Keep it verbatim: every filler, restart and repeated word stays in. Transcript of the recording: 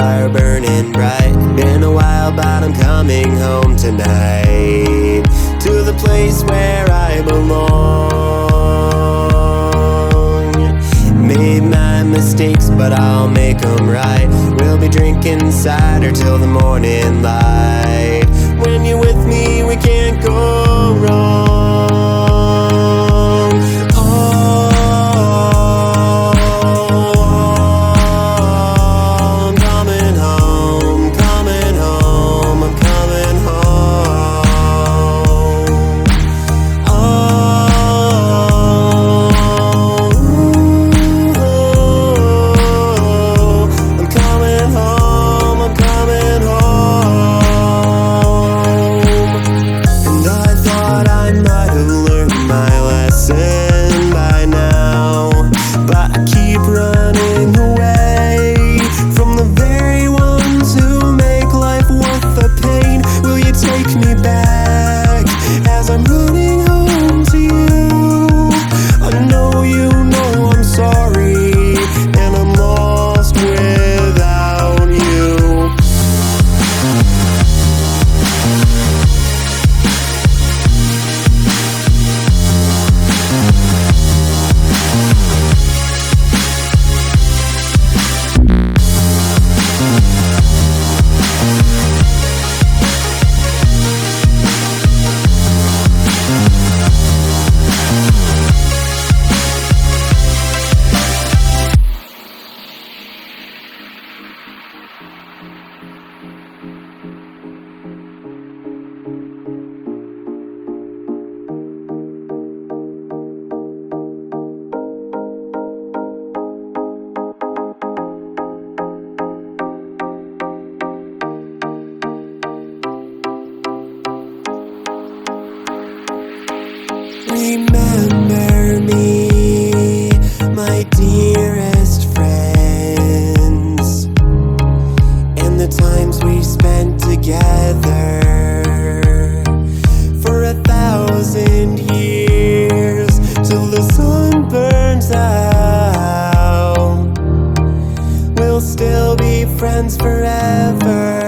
fire burning bright. Been a while, but I'm coming home tonight, to the place where I belong. Made my mistakes, but I'll make them right. We'll be drinking cider till the morning light. When you're with me, we can't go wrong. By now, but I keep running away from the very ones who make life worth the pain. Will you take me back as I'm running home to you? I know you know I'm sorry, and I'm lost without you. Remember me, my dearest friends, and the times we spent together. For a thousand years, till the sun burns out, we'll still be friends forever.